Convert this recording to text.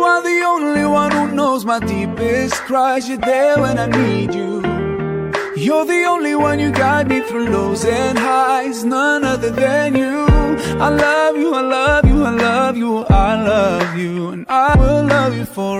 are the only one who knows my deepest cries. You're there when I need you. You're the only one, you guide me through lows and highs. None other than you. I love you, I love you, I love you, I love you. And I will love you forever.